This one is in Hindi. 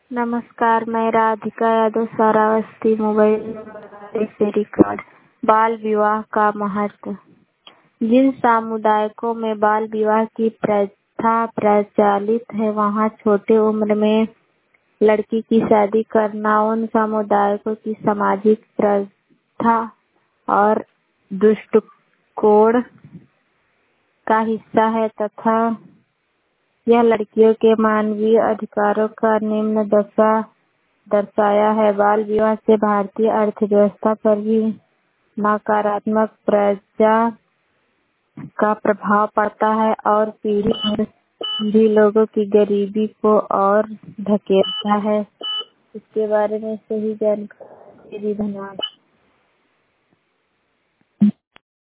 नमस्कार, मैं राधिका यादव सरावस्ती मोबाइल नंबर से रिकॉर्ड। बाल विवाह का महत्व। जिन समुदायों में बाल विवाह की प्रथा प्रचलित है, वहाँ छोटे उम्र में लड़की की शादी करना उन समुदायों की सामाजिक प्रथा और दृष्टिकोण का हिस्सा है तथा यह लड़कियों के मानवीय अधिकारों का निम्न दर्शाया है। बाल विवाह से भारतीय अर्थव्यवस्था पर भी नकारात्मक का प्रभाव पड़ता है और पीढ़ी दर पीढ़ी लोगों की गरीबी को और धकेलता है। इसके बारे में सही जानकारी के लिए धन्यवाद।